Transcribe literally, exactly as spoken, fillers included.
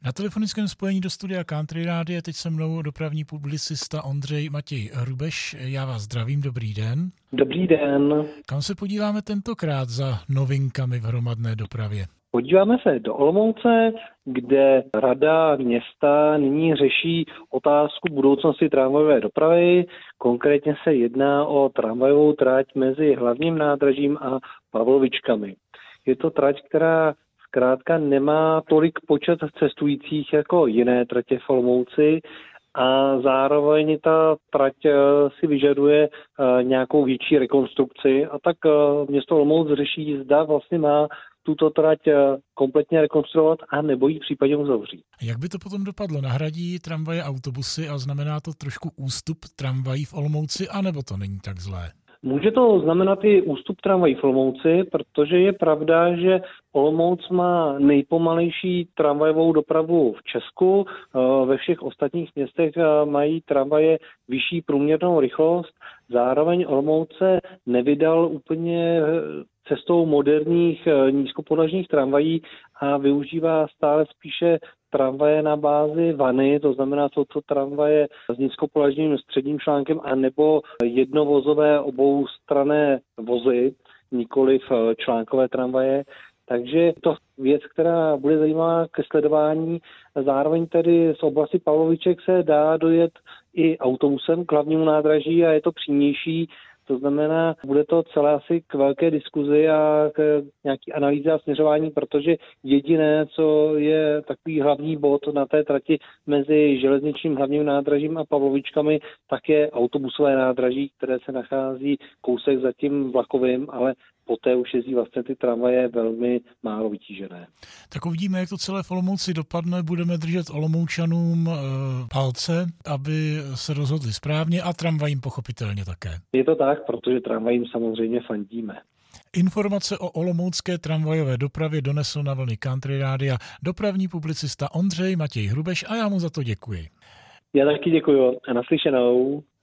Na telefonickém spojení do studia Country Rádia je teď se mnou dopravní publicista Ondřej Matěj Hrubeš. Já vás zdravím, dobrý den. Dobrý den. Kam se podíváme tentokrát za novinkami v hromadné dopravě? Podíváme se do Olomouce, kde Rada města nyní řeší otázku budoucnosti tramvajové dopravy. Konkrétně se jedná o tramvajovou trať mezi Hlavním nádražím a Pavlovičkami. Je to trať, která zkrátka nemá tolik počet cestujících jako jiné tratě v Olomouci a zároveň ta trať si vyžaduje nějakou větší rekonstrukci a tak město Olomouc řeší, zda vlastně má tuto trať kompletně rekonstruovat a nebo ji případně uzavřít. Jak by to potom dopadlo? Nahradí tramvaje autobusy a znamená to trošku ústup tramvají v Olomouci, anebo to není tak zlé? Může to znamenat i ústup tramvají v Olomouci, protože je pravda, že Olomouc má nejpomalejší tramvajovou dopravu v Česku. Ve všech ostatních městech mají tramvaje vyšší průměrnou rychlost. Zároveň Olomouc se nevydal úplně cestou moderních nízkopodlažních tramvají a využívá stále spíše tramvaje na bázi vany, to znamená, jsou to tramvaje s nízkopodlažním středním článkem a nebo jednovozové oboustranné vozy, nikoliv článkové tramvaje. Takže to věc, která bude zajímavá ke sledování. Zároveň tedy z oblasti Pavloviček se dá dojet i autobusem k Hlavnímu nádraží a je to přímější. To znamená, bude to celé asi k velké diskuzi a k nějaký analýze a směřování, protože jediné, co je takový hlavní bod na té trati mezi železničním Hlavním nádražím a Pavlovičkami, tak je autobusové nádraží, které se nachází kousek za tím vlakovým, ale poté už jezdí vlastně ty tramvaje velmi málo vytížené. Tak uvidíme, jak to celé v Olomouci dopadne. Budeme držet Olomoučanům e, palce, aby se rozhodli správně a tramvajím pochopitelně také. Je to tak, protože tramvajím samozřejmě fandíme. Informace o olomoucké tramvajové dopravě donesl na vlny Country Rádia dopravní publicista Ondřej Matěj Hrubeš a já mu za to děkuji. Já taky děkuji a naslyšenou.